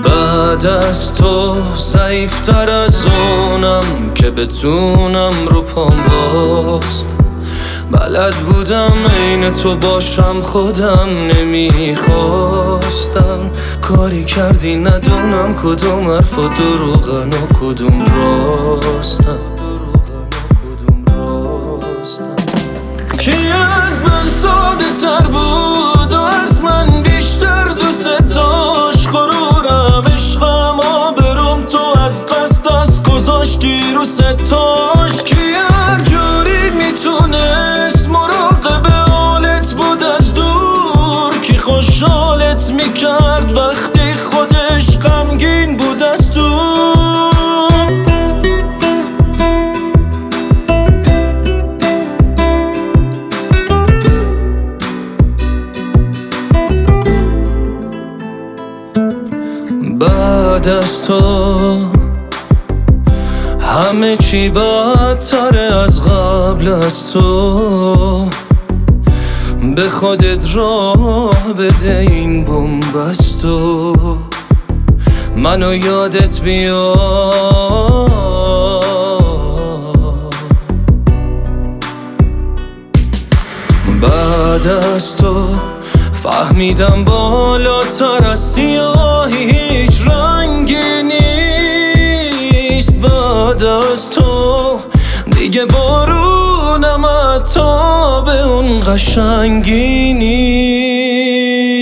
بعد از تو ضعیفتر از اونم که بتونم رو پام باستم. بلد بودم عین تو باشم خودم نمیخواستم. کاری کردی ندونم کدوم حرف و دروغن و کدوم راستم. کی از من ساده تر بود و از من بیشتر دوست داشت؟ غرورم عشقم آبروم تو از قصد دست گذاشتی رو ستاش. کی هر جوری میتونست مراقب حالت بود از دور؟ کی خوشحالت میکرد وقتی خودش غمگین بود از تو؟ بعد از تو همه چی بدتره از قبل از تو. به خودت راه بده این بومبستو. منو یادت بیاد. بعد از تو فهمیدم بالاتر از سیاهی هیچ رنگی نیست. بعد از تو دیگه بارونم حتی به اون قشنگی نیست.